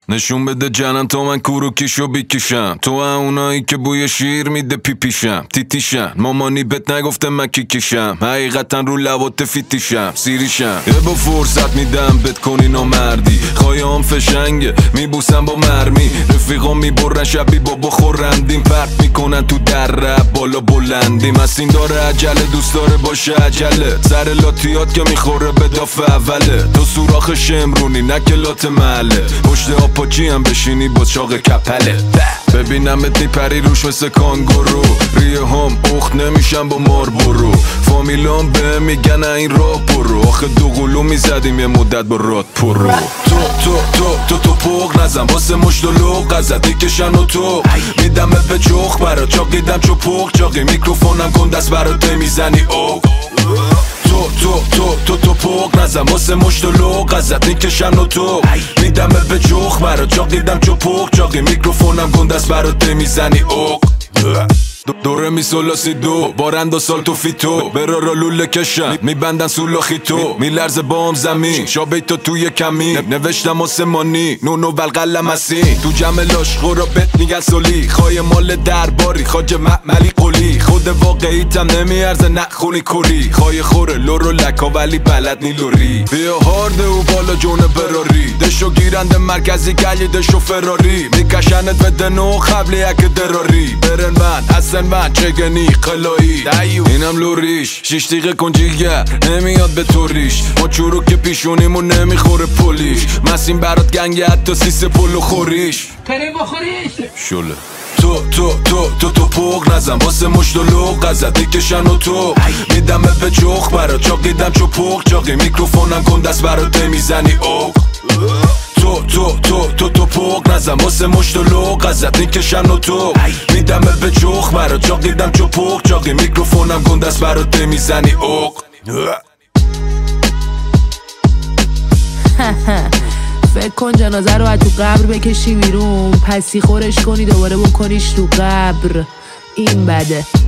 نشون بده جنم تا من کوروکیشو بیکشم، تو اونایی که بوی شیر میده پیپیشم، تیتیشم مامانی بهت نگفته من کیکیشم، حقیقتا رو لبات فیتیشم سیریشم، یه با فرصت میدم بهت کنی نامردی، خواهیام فشنگه میبوسم با مرمی، رفیقام میبرن شبی بابا خورندیم، پرت میکنن تو در رب بالا بلندیم، از این داره عجله دوست داره باشه عجله، سر لاتیات که میخوره به داف اوله، تو سوراخ شمرونی نه کلات محله، پشت آپاچی هم بشینی با چاق کپله، ببینمت میپری روش مثل کانگورو، ریه هم اخت نمیشم با ماربورو، فامیلام به میگن این راه برو، آخه دو قلو میزدیم یه مدت با راد پرو، تو پوق نزن واسه مشت و لوق ازت میکشن و تو میدمت به چخ برات چاقیدم چو پوق چاقی، میکروفونم کن دست برات میزنی اوق، تو پوق نزن واسه مشت و لوق ازت میکشن و تو میدمت به چخ برات چاقیدم چو پوق چاقی، میکروفونم کن دست برات میزنی اوق، دوره می سولاسی دو بارند و سال تو فیتو برا را لوله کشن میبندن سولاخی تو میلرز بام زمین شابه تو توی کمی نوشتم آسمانی نونو والقلم هستی تو جمع لاشخورا بهت میگن سولی خواهی مال درباری خاج معملی قولی خود واقعیتم نمیارزه نخونی کوری خواهی خوره لورو لکا ولی بلد نی لوری بیا هارده و بالا جون براری دشو گیرنده مرکزی گلی دشو فراری میکشنت به دنو قبلی اک دراری برن من حسن من چگنی قلایی اینم لوریش 6 دقیقه کنجیگر نمیاد به توریش ما چورو که پیشونیمون نمیخوره پولیش مسیم برات گنگه حتی سیس پلو خوریش کریم بخوریش شله تو پوق نزن واسه مشت و لوق ازت میکشن و تو میدمت به چخ برات چاقیدم چو پوق چاقی میکروفونم کن دست برات میزنی اوق تو پوق نزن واسه مشت و لوق ازت میکشن و تو میدمت به چخ برات چاقیدم چو پوق چاقی میکروفونم کن دست برات میزنی اوق فکر کن جنازه رو از تو قبر بکشی بیرون پسی خورش کنی دوباره بکنیش تو قبر این بده